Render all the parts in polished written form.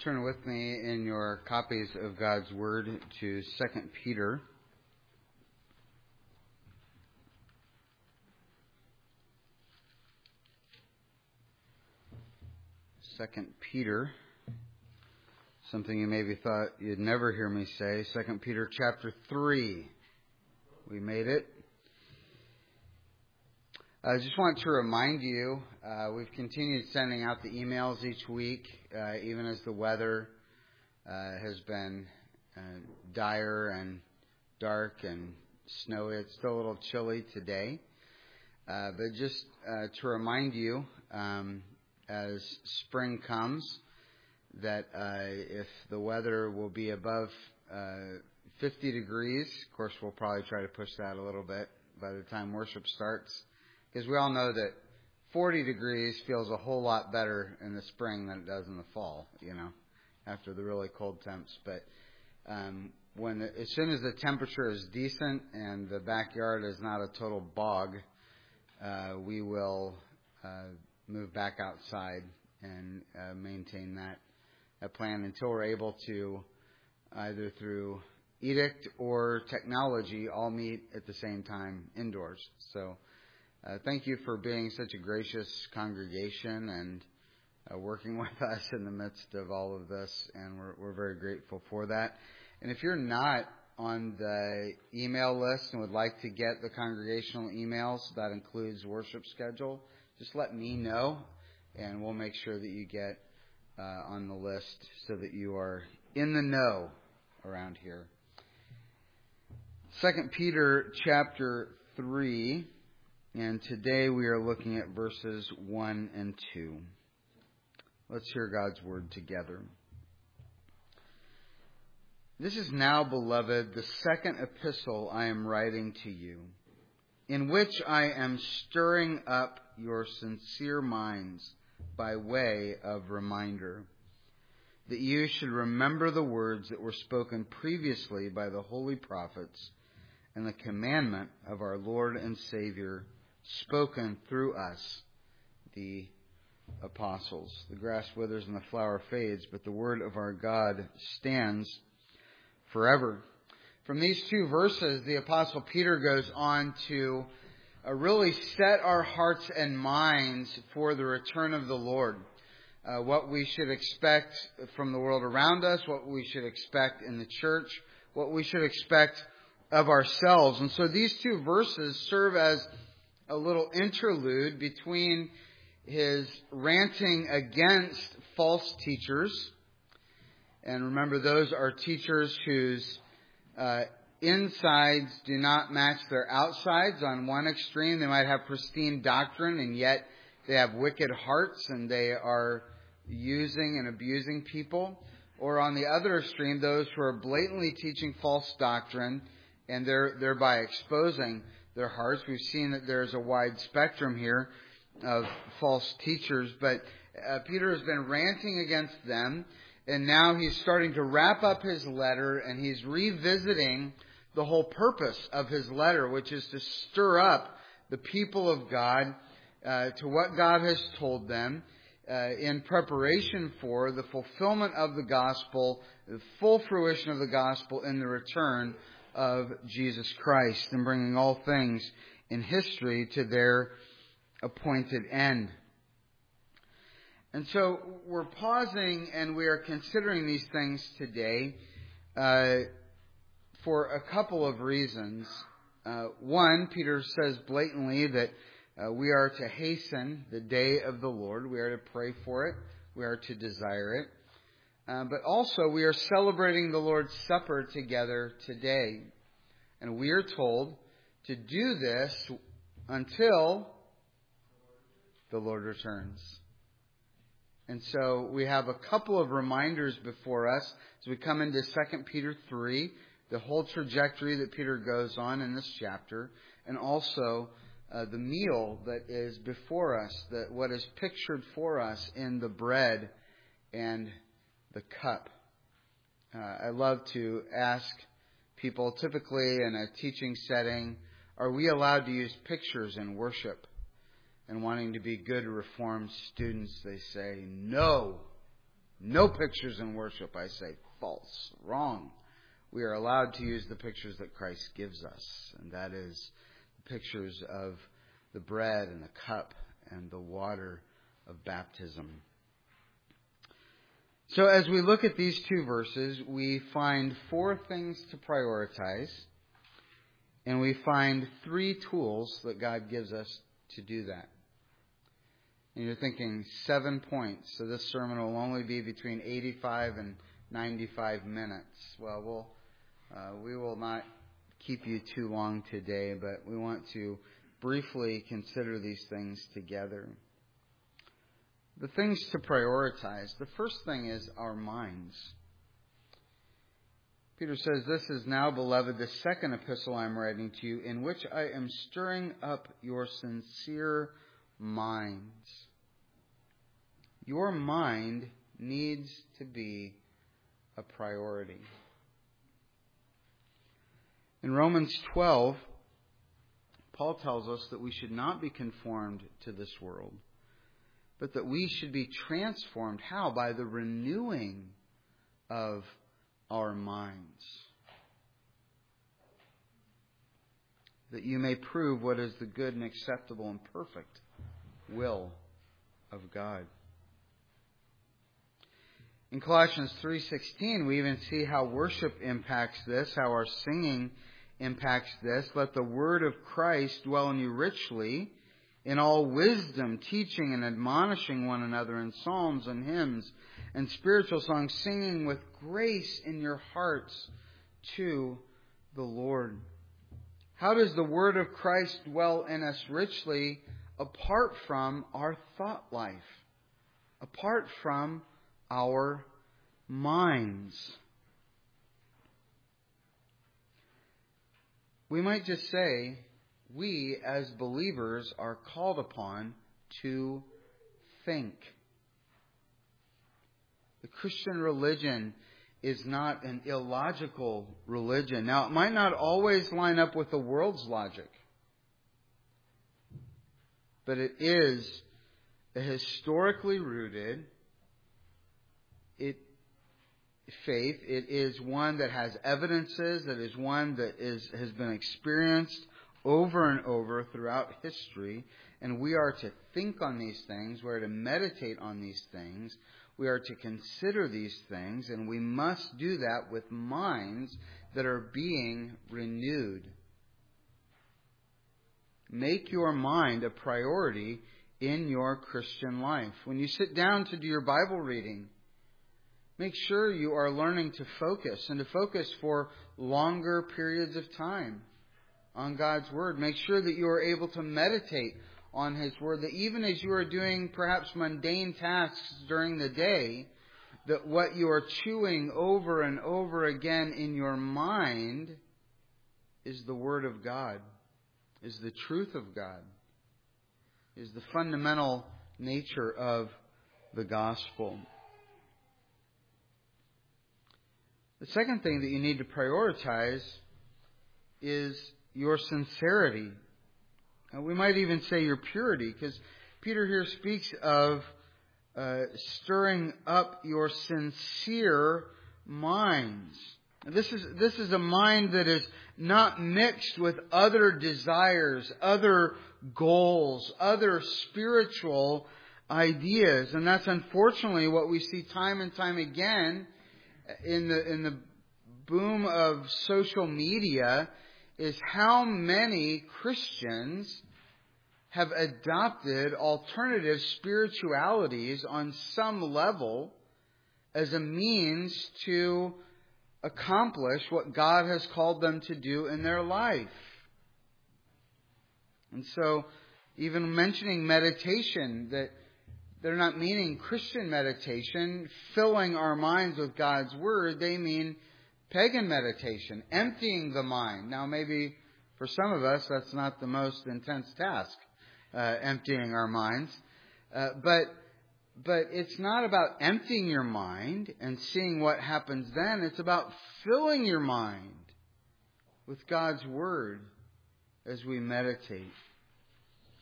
Turn with me in your copies of God's Word to 2 Peter. 2 Peter, something you maybe thought you'd never hear me say. 2 Peter chapter 3. We made it. I just want to remind you, we've continued sending out the emails each week, even as the weather has been dire and dark and snowy. It's still a little chilly today. But just to remind you, as spring comes, that if the weather will be above 50 degrees, of course we'll probably try to push that a little bit by the time worship starts. Because we all know that 40 degrees feels a whole lot better in the spring than it does in the fall, after the really cold temps. But as soon as the temperature is decent and the backyard is not a total bog, we will move back outside and maintain that plan until we're able to, either through edict or technology, all meet at the same time indoors. So thank you for being such a gracious congregation and working with us in the midst of all of this, and we're very grateful for that. And if you're not on the email list and would like to get the congregational emails, that includes worship schedule, just let me know, and we'll make sure that you get on the list so that you are in the know around here. 2 Peter chapter 3. And today we are looking at verses 1 and 2. Let's hear God's word together. This is now, beloved, the second epistle I am writing to you, in which I am stirring up your sincere minds by way of reminder, that you should remember the words that were spoken previously by the holy prophets and the commandment of our Lord and Savior, spoken through us, the apostles. The grass withers and the flower fades, but the word of our God stands forever. From these two verses, the Apostle Peter goes on to really set our hearts and minds for the return of the Lord. What we should expect from the world around us, what we should expect in the church, what we should expect of ourselves. And so these two verses serve as a little interlude between his ranting against false teachers. And remember, those are teachers whose insides do not match their outsides. On one extreme, they might have pristine doctrine, and yet they have wicked hearts, and they are using and abusing people. Or on the other extreme, those who are blatantly teaching false doctrine, and thereby exposing their hearts. We've seen that there's a wide spectrum here of false teachers, but Peter has been ranting against them, and now he's starting to wrap up his letter, and he's revisiting the whole purpose of his letter, which is to stir up the people of God to what God has told them in preparation for the fulfillment of the gospel, the full fruition of the gospel in the return of Jesus Christ, and bringing all things in history to their appointed end. And so we're pausing and we are considering these things today for a couple of reasons. One, Peter says blatantly that we are to hasten the day of the Lord. We are to pray for it. We are to desire it. But also we are celebrating the Lord's Supper together today. And we are told to do this until the Lord returns. And so we have a couple of reminders before us as we come into 2 Peter 3, the whole trajectory that Peter goes on in this chapter, and also the meal that is before us, that what is pictured for us in the bread and the cup. I love to ask people, typically in a teaching setting, are we allowed to use pictures in worship? And wanting to be good Reformed students, they say, no, No pictures in worship. I say false, wrong. We are allowed to use the pictures that Christ gives us, and that is the pictures of the bread and the cup and the water of baptism. So as we look at these two verses, we find 4 things to prioritize, and we find 3 tools that God gives us to do that. And you're thinking 7 points, so this sermon will only be between 85 and 95 minutes. Well, we will not keep you too long today, but we want to briefly consider these things together. The things to prioritize. The first thing is our minds. Peter says, "This is now, beloved, the second epistle I am writing to you, in which I am stirring up your sincere minds." Your mind needs to be a priority. In Romans 12, Paul tells us that we should not be conformed to this world, but that we should be transformed. How? By the renewing of our minds, that you may prove what is the good and acceptable and perfect will of God. In Colossians 3:16, we even see how worship impacts this, how our singing impacts this. "Let the word of Christ dwell in you richly, in all wisdom, teaching and admonishing one another in psalms and hymns and spiritual songs, singing with grace in your hearts to the Lord." How does the word of Christ dwell in us richly apart from our thought life, apart from our minds? We might just say, we as believers are called upon to think. The Christian religion is not an illogical religion. Now, it might not always line up with the world's logic, but it is a historically rooted faith. It is one that has evidences, that is one that has been experienced over and over throughout history. And we are to think on these things. We are to meditate on these things. We are to consider these things. And we must do that with minds that are being renewed. Make your mind a priority in your Christian life. When you sit down to do your Bible reading, make sure you are learning to focus, and to focus for longer periods of time on God's Word. Make sure that you are able to meditate on His Word, that even as you are doing perhaps mundane tasks during the day, that what you are chewing over and over again in your mind is the Word of God, is the truth of God, is the fundamental nature of the gospel. The second thing that you need to prioritize is your sincerity. And we might even say your purity, because Peter here speaks of stirring up your sincere minds. This is a mind that is not mixed with other desires, other goals, other spiritual ideas. And that's unfortunately what we see time and time again in the boom of social media, is how many Christians have adopted alternative spiritualities on some level as a means to accomplish what God has called them to do in their life. And so, even mentioning meditation, that they're not meaning Christian meditation, filling our minds with God's Word. They mean pagan meditation, emptying the mind. Now, maybe for some of us, that's not the most intense task, emptying our minds. But it's not about emptying your mind and seeing what happens then. It's about filling your mind with God's Word as we meditate.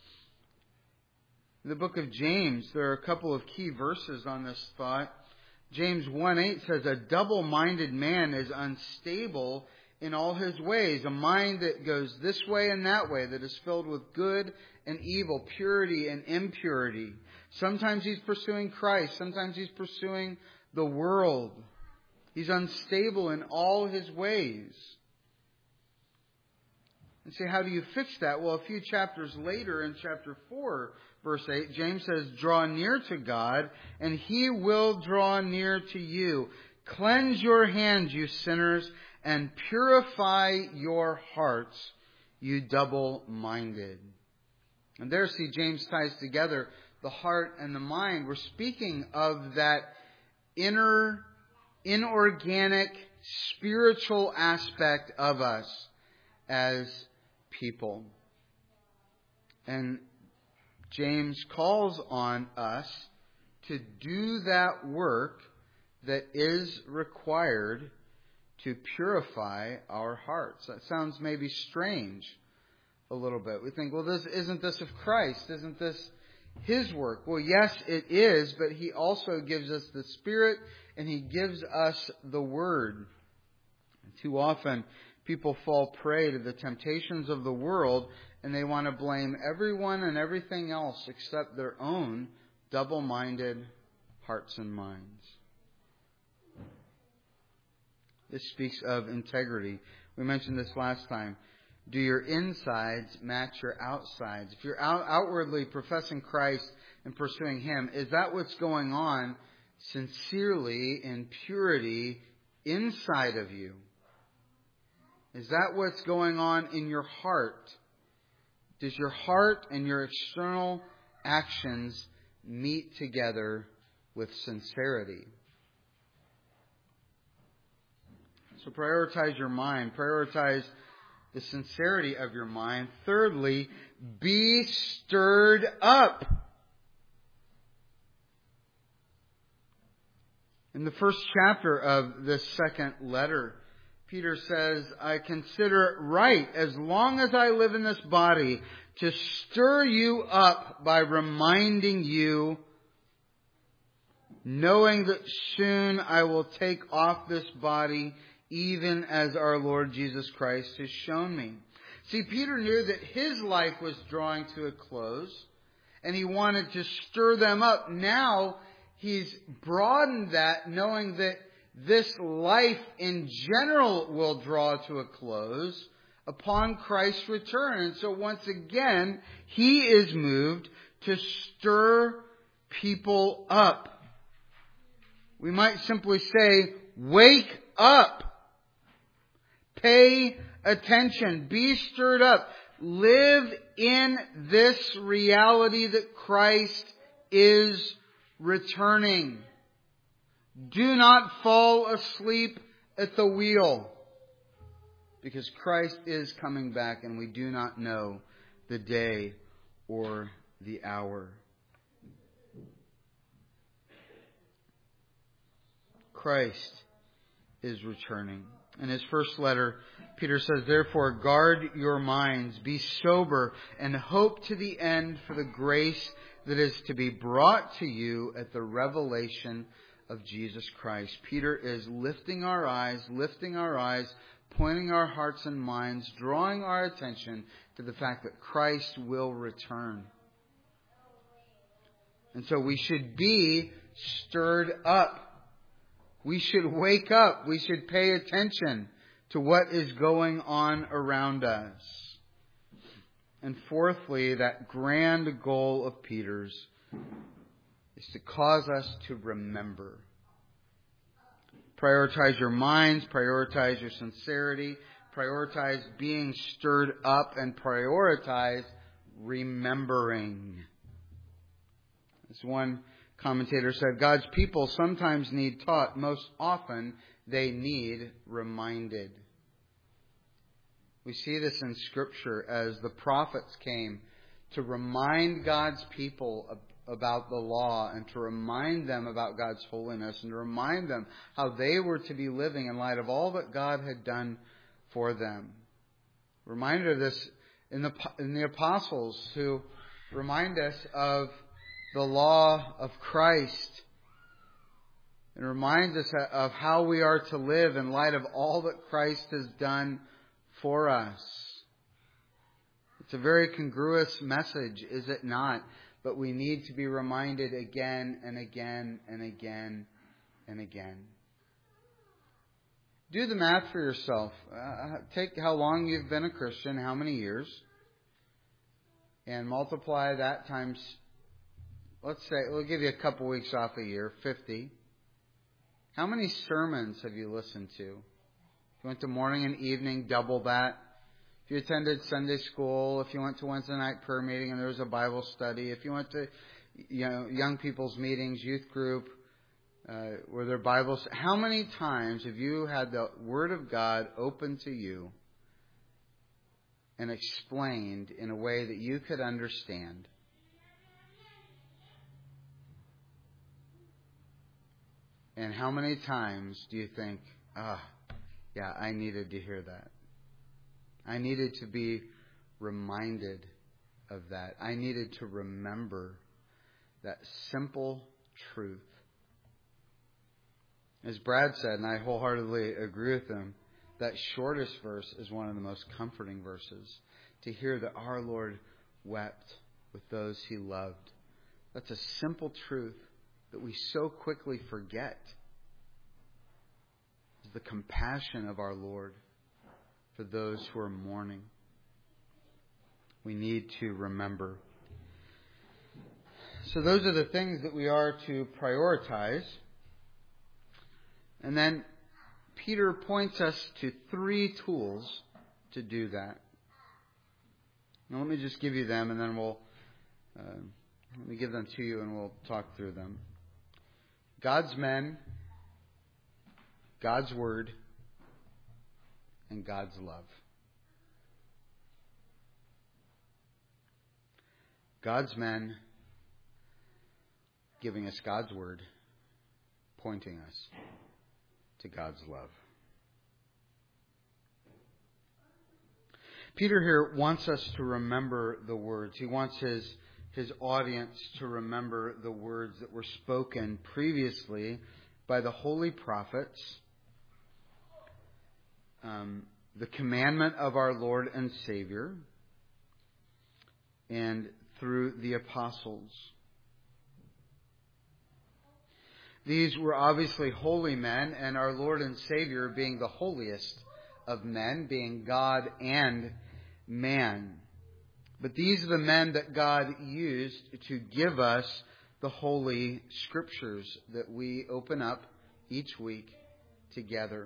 In the book of James, there are a couple of key verses on this thought James 1:8 says, a double-minded man is unstable in all his ways. A mind that goes this way and that way, that is filled with good and evil, purity and impurity. Sometimes he's pursuing Christ. Sometimes he's pursuing the world. He's unstable in all his ways. And say, how do you fix that? Well, a few chapters later in chapter 4, verse 8, James says, draw near to God, and He will draw near to you. Cleanse your hands, you sinners, and purify your hearts, you double-minded. And there, see, James ties together the heart and the mind. We're speaking of that inner, inorganic, spiritual aspect of us as people. And James calls on us to do that work that is required to purify our hearts. That sounds maybe strange a little bit. We think, well, isn't this of Christ? Isn't this His work? Well, yes, it is, but He also gives us the Spirit and He gives us the Word. Too often, people fall prey to the temptations of the world, and they want to blame everyone and everything else except their own double-minded hearts and minds. This speaks of integrity. We mentioned this last time. Do your insides match your outsides? If you're outwardly professing Christ and pursuing Him, is that what's going on sincerely in purity inside of you? Is that what's going on in your heart? Does your heart and your external actions meet together with sincerity? So prioritize your mind. Prioritize the sincerity of your mind. Thirdly, be stirred up. In the first chapter of this second letter, Peter says, I consider it right, as long as I live in this body, to stir you up by reminding you, knowing that soon I will take off this body, even as our Lord Jesus Christ has shown me. See, Peter knew that his life was drawing to a close, and he wanted to stir them up. Now, he's broadened that, knowing that this life in general will draw to a close upon Christ's return. And so once again, he is moved to stir people up. We might simply say, wake up. Pay attention. Be stirred up. Live in this reality that Christ is returning. Do not fall asleep at the wheel, because Christ is coming back and we do not know the day or the hour. Christ is returning. In his first letter, Peter says, therefore, guard your minds, be sober, and hope to the end for the grace that is to be brought to you at the revelation of Jesus Christ. Peter is lifting our eyes, pointing our hearts and minds, drawing our attention to the fact that Christ will return. And so we should be stirred up. We should wake up. We should pay attention to what is going on around us. And fourthly, that grand goal of Peter's is to cause us to remember. Prioritize your minds, prioritize your sincerity, prioritize being stirred up, and prioritize remembering. As one commentator said, God's people sometimes need taught. Most often, they need reminded. We see this in Scripture as the prophets came to remind God's people about the law and to remind them about God's holiness and to remind them how they were to be living in light of all that God had done for them. Reminded of this in the apostles who remind us of the law of Christ and reminds us of how we are to live in light of all that Christ has done for us. It's a very congruous message, is it not? But we need to be reminded again and again and again and again. Do the math for yourself. Take how long you've been a Christian, how many years, and multiply that times, let's say, we'll give you a couple weeks off a year, 50. How many sermons have you listened to? If you went to morning and evening, double that. If you attended Sunday school, if you went to Wednesday night prayer meeting and there was a Bible study, if you went to young people's meetings, youth group, were there Bibles? How many times have you had the Word of God open to you and explained in a way that you could understand? And how many times do you think, yeah, I needed to hear that. I needed to be reminded of that. I needed to remember that simple truth. As Brad said, and I wholeheartedly agree with him, that shortest verse is one of the most comforting verses. To hear that our Lord wept with those He loved. That's a simple truth that we so quickly forget. It's the compassion of our Lord for those who are mourning. We need to remember. So those are the things that we are to prioritize. And then Peter points us to 3 tools to do that. Now let me just give you them, and then let me give them to you and we'll talk through them. God's men, God's Word, and God's love. God's men giving us God's Word, pointing us to God's love. Peter here wants us to remember the words. He wants his audience to remember the words that were spoken previously by the holy prophets, the commandment of our Lord and Savior, and through the apostles. These were obviously holy men, and our Lord and Savior being the holiest of men, being God and man. But these are the men that God used to give us the Holy Scriptures that we open up each week together.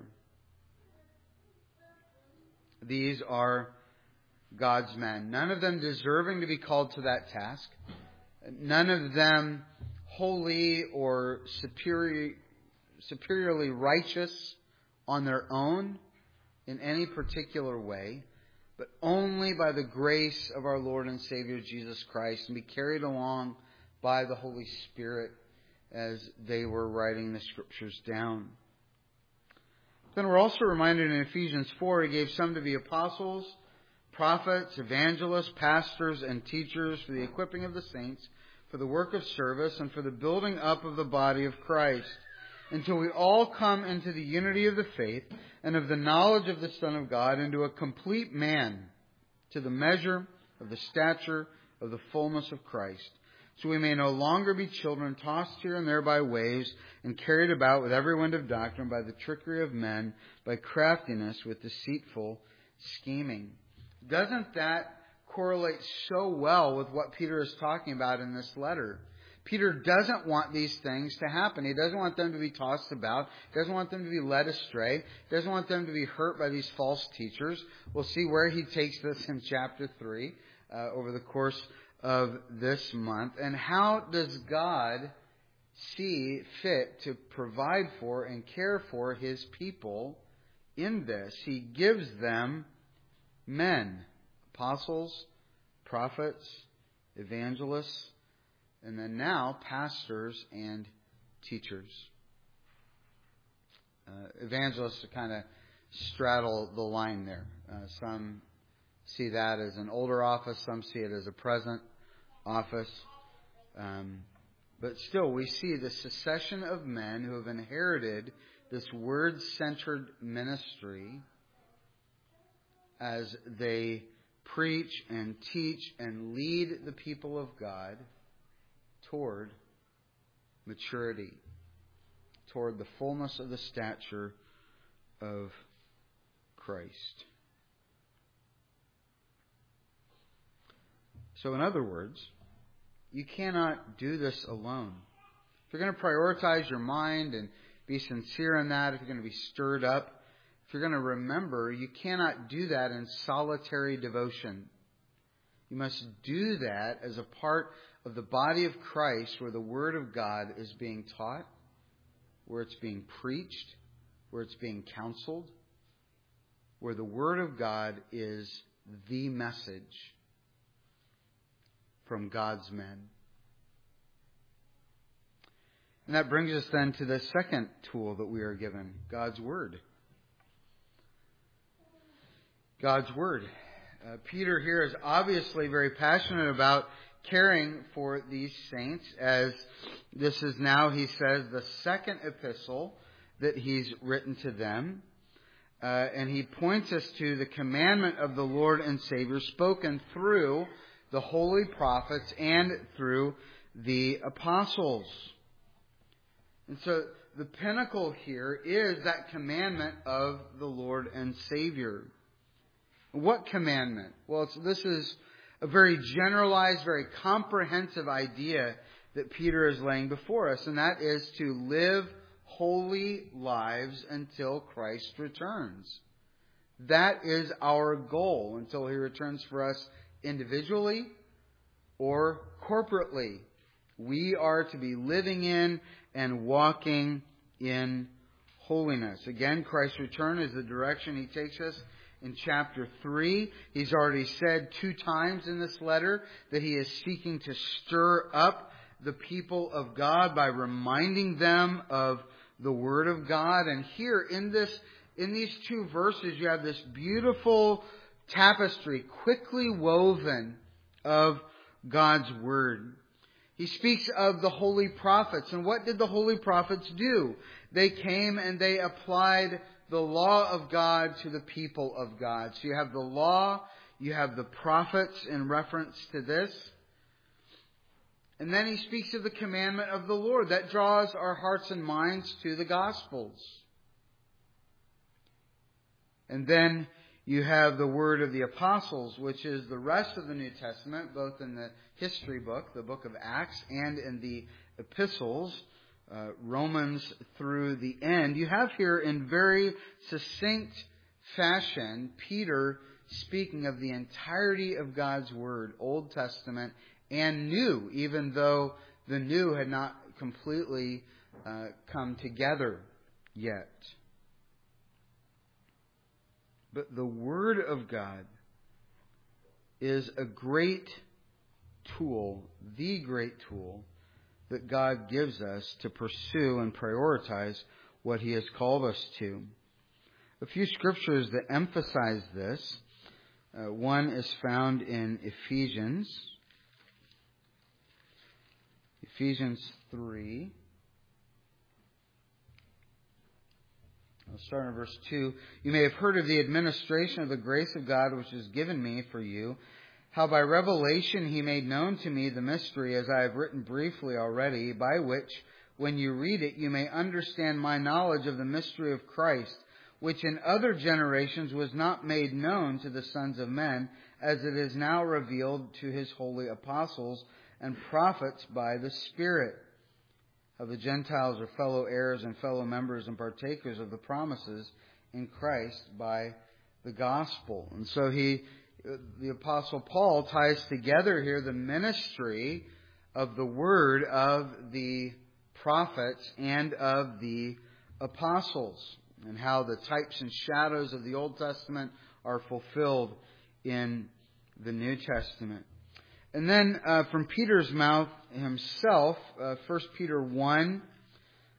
These are God's men. None of them deserving to be called to that task. None of them holy or superiorly righteous on their own in any particular way, but only by the grace of our Lord and Savior Jesus Christ, and be carried along by the Holy Spirit as they were writing the Scriptures down. Then we're also reminded in Ephesians 4, He gave some to be apostles, prophets, evangelists, pastors, and teachers for the equipping of the saints, for the work of service, and for the building up of the body of Christ, until we all come into the unity of the faith and of the knowledge of the Son of God, into a complete man, to the measure of the stature of the fullness of Christ, so we may no longer be children, tossed here and there by waves, and carried about with every wind of doctrine, by the trickery of men, by craftiness with deceitful scheming. Doesn't that correlate so well with what Peter is talking about in this letter? Peter doesn't want these things to happen. He doesn't want them to be tossed about. He doesn't want them to be led astray. He doesn't want them to be hurt by these false teachers. We'll see where he takes this in chapter 3 over the course of this month. And how does God see fit to provide for and care for His people in this? He gives them men, apostles, prophets, evangelists, and then now pastors and teachers. Evangelists kind of straddle the line there. Some see that as an older office. Some see it as a present office. But still, we see the succession of men who have inherited this word-centered ministry as they preach and teach and lead the people of God toward maturity, toward the fullness of the stature of Christ. So in other words, you cannot do this alone. If you're going to prioritize your mind and be sincere in that, if you're going to be stirred up, if you're going to remember, you cannot do that in solitary devotion. You must do that as a part of the body of Christ where the Word of God is being taught, where it's being preached, where it's being counseled, where the Word of God is the message from God's men. And that brings us then to the second tool that we are given, God's Word. God's Word. Peter here is obviously very passionate about caring for these saints, as this is now, he says, the second epistle that he's written to them. And he points us to the commandment of the Lord and Savior spoken through the holy prophets and through the apostles. And so the pinnacle here is that commandment of the Lord and Savior. What commandment? Well, this is a very generalized, very comprehensive idea that Peter is laying before us, and that is to live holy lives until Christ returns. That is our goal until He returns for us individually or corporately. We are to be living in and walking in holiness. Again, Christ's return is the direction He takes us in chapter 3. He's already said 2 times in this letter that He is seeking to stir up the people of God by reminding them of the Word of God. And here in these 2 verses, you have this beautiful tapestry, quickly woven of God's Word. He speaks of the holy prophets. And what did the holy prophets do? They came and they applied the law of God to the people of God. So you have the law, you have the prophets in reference to this. And then he speaks of the commandment of the Lord. That draws our hearts and minds to the Gospels. And then you have the word of the apostles, which is the rest of the New Testament, both in the history book, the book of Acts, and in the epistles, Romans through the end. You have here in very succinct fashion Peter speaking of the entirety of God's Word, Old Testament and New, even though the New had not completely come together yet. But the Word of God is a great tool, the great tool that God gives us to pursue and prioritize what He has called us to. A few scriptures that emphasize this. One is found in Ephesians 3. I'll start in verse 2. You may have heard of the administration of the grace of God which is given me for you, how by revelation He made known to me the mystery, as I have written briefly already, by which, when you read it, you may understand my knowledge of the mystery of Christ, which in other generations was not made known to the sons of men, as it is now revealed to His holy apostles and prophets by the Spirit. How the Gentiles are fellow heirs and fellow members and partakers of the promises in Christ by the gospel. And so the Apostle Paul ties together here the ministry of the Word of the prophets and of the apostles, and how the types and shadows of the Old Testament are fulfilled in the New Testament. And then from Peter's mouth himself, 1 Peter 1,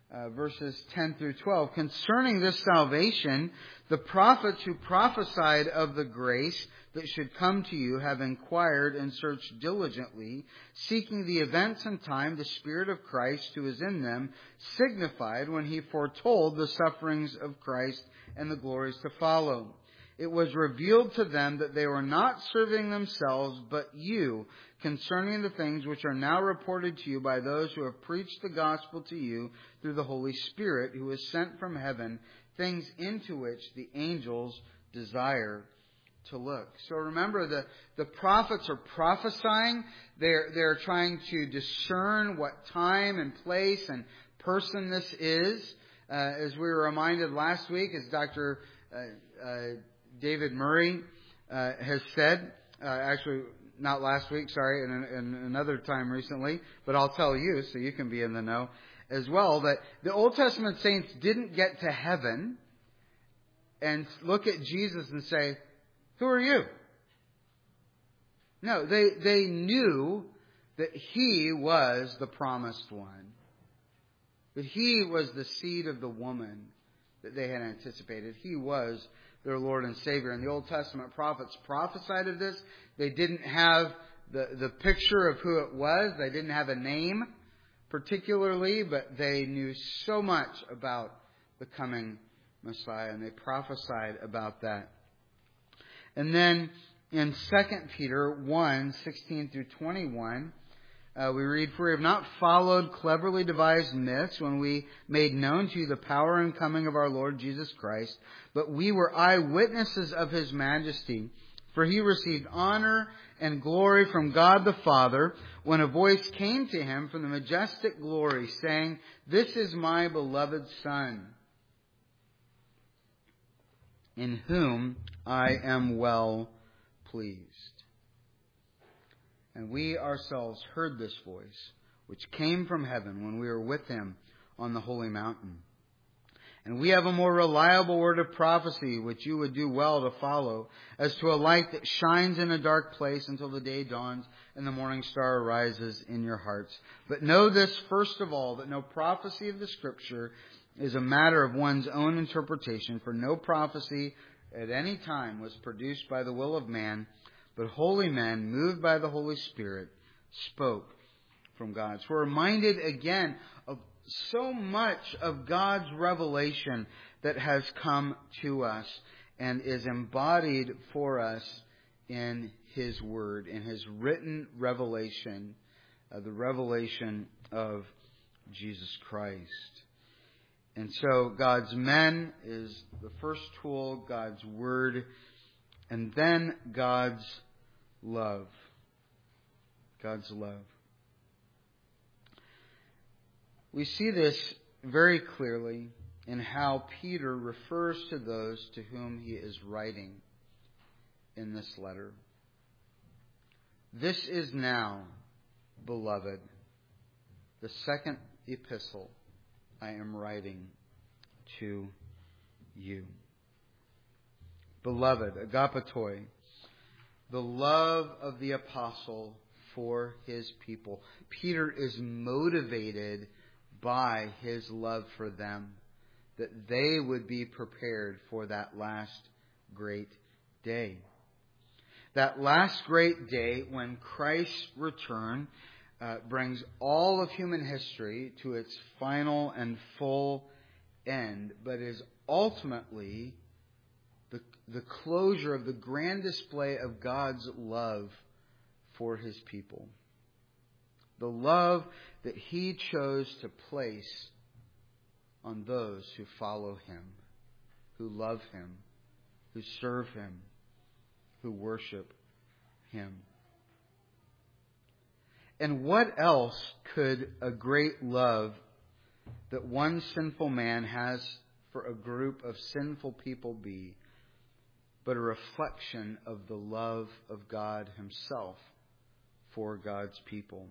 verses 10 through 12. Concerning this salvation, the prophets who prophesied of the grace that should come to you have inquired and searched diligently, seeking the events and time the Spirit of Christ who is in them signified when he foretold the sufferings of Christ and the glories to follow. It was revealed to them that they were not serving themselves, but you, concerning the things which are now reported to you by those who have preached the gospel to you through the Holy Spirit, who is sent from heaven, things into which the angels desire to look. So remember, the prophets are prophesying. They're trying to discern what time and place and person this is. As we were reminded last week, as Dr. David Murray has said, actually not last week, sorry, in another time recently, but I'll tell you so you can be in the know as well, that the Old Testament saints didn't get to heaven and look at Jesus and say, "Who are you?" No, they knew that He was the promised one, that He was the seed of the woman that they had anticipated. He was their Lord and Savior. And the Old Testament prophets prophesied of this. They didn't have the picture of who it was. They didn't have a name particularly, but they knew so much about the coming Messiah, and they prophesied about that. And then in 2 Peter 1, 16 through 21, we read, "For we have not followed cleverly devised myths when we made known to you the power and coming of our Lord Jesus Christ, but we were eyewitnesses of His majesty. For He received honor and glory from God the Father when a voice came to Him from the majestic glory, saying, 'This is my beloved Son, in whom I am well pleased.' And we ourselves heard this voice, which came from heaven when we were with Him on the holy mountain. And we have a more reliable word of prophecy, which you would do well to follow, as to a light that shines in a dark place until the day dawns and the morning star arises in your hearts. But know this first of all, that no prophecy of the Scripture is a matter of one's own interpretation, for no prophecy at any time was produced by the will of man, but holy men, moved by the Holy Spirit, spoke from God." So we're reminded again of so much of God's revelation that has come to us and is embodied for us in His Word, in His written revelation, the revelation of Jesus Christ. And so God's men is the first tool, God's Word, and then God's love. God's love. We see this very clearly in how Peter refers to those to whom he is writing in this letter. "This is now, beloved, the second epistle I am writing to you." Beloved, agapetoi, the love of the apostle for his people. Peter is motivated by his love for them, that they would be prepared for that last great day. That last great day when Christ's return brings all of human history to its final and full end, but is ultimately the closure of the grand display of God's love for His people. The love that He chose to place on those who follow Him, who love Him, who serve Him, who worship Him. And what else could a great love that one sinful man has for a group of sinful people be but a reflection of the love of God Himself for God's people?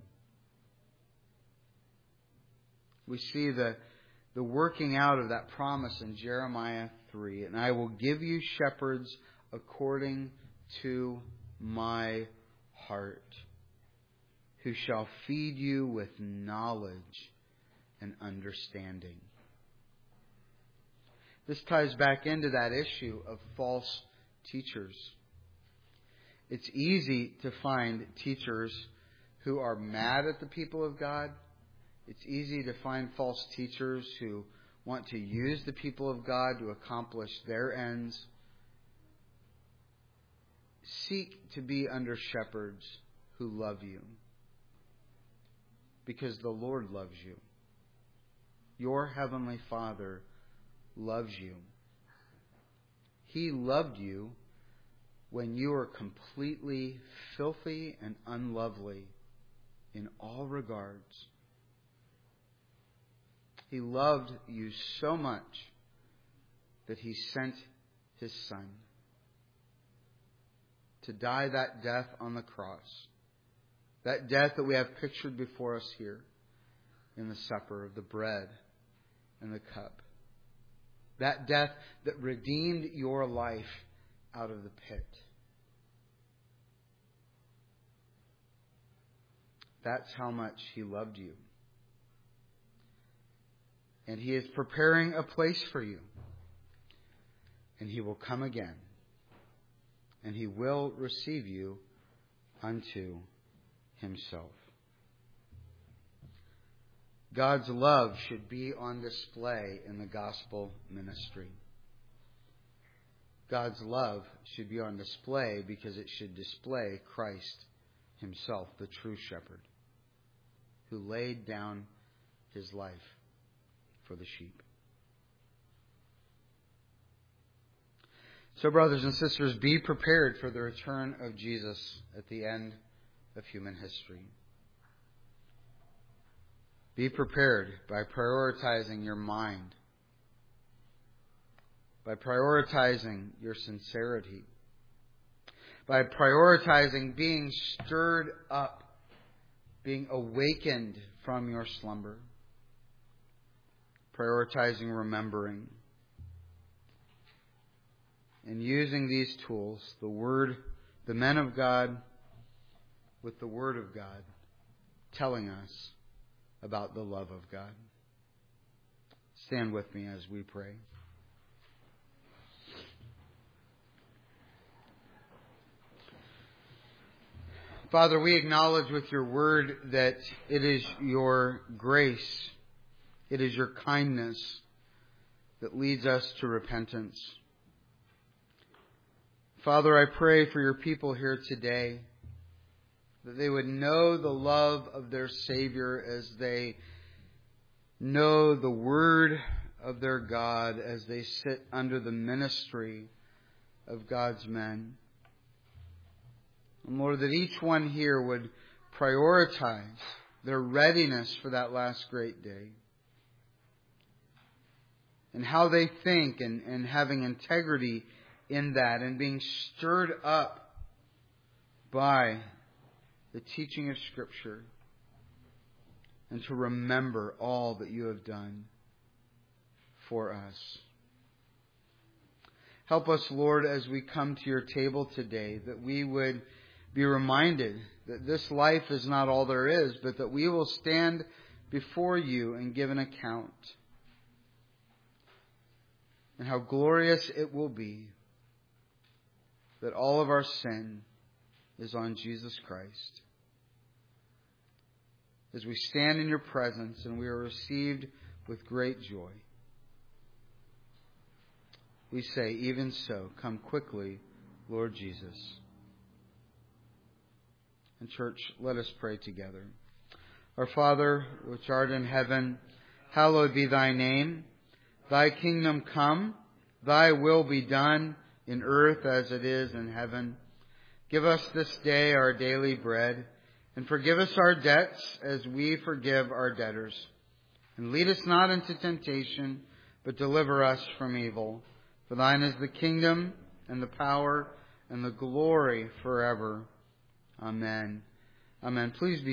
We see the working out of that promise in Jeremiah 3. "And I will give you shepherds according to my heart, who shall feed you with knowledge and understanding. This ties back into that issue of false teachers. It's easy to find teachers who are mad at the people of God. It's easy to find false teachers who want to use the people of God to accomplish their ends. Seek to be under shepherds who love you, because the Lord loves you. Your heavenly Father loves you. He loved you when you were completely filthy and unlovely in all regards. He loved you so much that He sent His Son to die that death on the cross. That death that we have pictured before us here in the supper of the bread and the cup. That death that redeemed your life out of the pit. That's how much He loved you. And He is preparing a place for you. And He will come again. And He will receive you unto Himself. God's love should be on display in the gospel ministry. God's love should be on display because it should display Christ Himself, the true shepherd, who laid down His life for the sheep. So, brothers and sisters, be prepared for the return of Jesus at the end of human history. Be prepared by prioritizing your mind, by prioritizing your sincerity, by prioritizing being stirred up, being awakened from your slumber, prioritizing remembering, and using these tools, the Word, the men of God, with the Word of God, telling us about the love of God. Stand with me as we pray. Father, we acknowledge with your word that it is your grace, it is your kindness that leads us to repentance. Father, I pray for your people here today, that they would know the love of their Savior as they know the Word of their God, as they sit under the ministry of God's men. And Lord, that each one here would prioritize their readiness for that last great day. And how they think and having integrity in that and being stirred up by the teaching of Scripture, and to remember all that you have done for us. Help us, Lord, as we come to your table today, that we would be reminded that this life is not all there is, but that we will stand before you and give an account. And how glorious it will be that all of our sin is on Jesus Christ. As we stand in your presence and we are received with great joy, we say, even so, come quickly, Lord Jesus. And church, let us pray together. Our Father, which art in heaven, hallowed be thy name. Thy kingdom come, thy will be done in earth as it is in heaven. Give us this day our daily bread, and forgive us our debts as we forgive our debtors. And lead us not into temptation, but deliver us from evil. For thine is the kingdom, and the power, and the glory forever. Amen. Amen. Please be